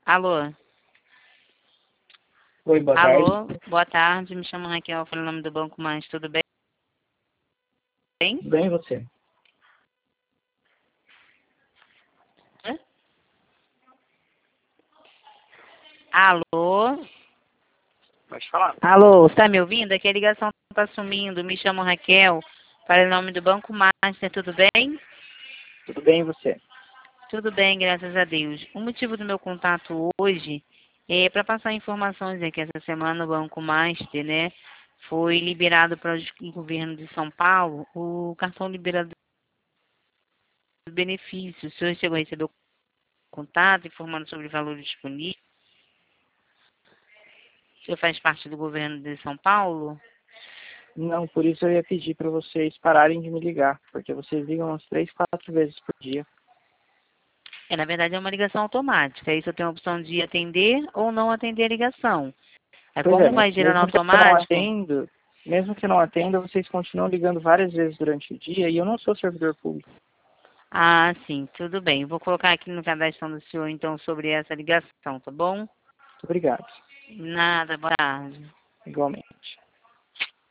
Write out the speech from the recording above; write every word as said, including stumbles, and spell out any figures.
Alô? Oi, boa Alô, tarde. boa tarde. Me chamo Raquel, falo o nome do Banco Mais. Tudo bem? Bem? Bem, e você? Hã? Alô? Pode falar. Alô, está me ouvindo? Aqui a ligação está sumindo. Me chamo Raquel, falo o nome do Banco Master. Tudo bem? Tudo bem, e você? Tudo bem, graças a Deus. O motivo do meu contato hoje é para passar informações é que essa semana o Banco Master, né, foi liberado para o governo de São Paulo o cartão liberado dos benefícios. O senhor chegou a receber o contato informando sobre o valor disponível? O senhor faz parte do governo de São Paulo? Não, por isso eu ia pedir para vocês pararem de me ligar, porque vocês ligam umas três, quatro vezes por dia. É, na verdade, é uma ligação automática. Aí você tem a opção de atender ou não atender a ligação. Aí, Pois é, como mas vai girar no mesmo que eu não automático, atendo, mesmo que eu não atenda, vocês continuam ligando várias vezes durante o dia e eu não sou servidor público. ah, sim, tudo bem. Vou colocar aqui no cadastro do senhor, então, sobre essa ligação, tá bom? Muito obrigado. Nada, boa tarde. Igualmente.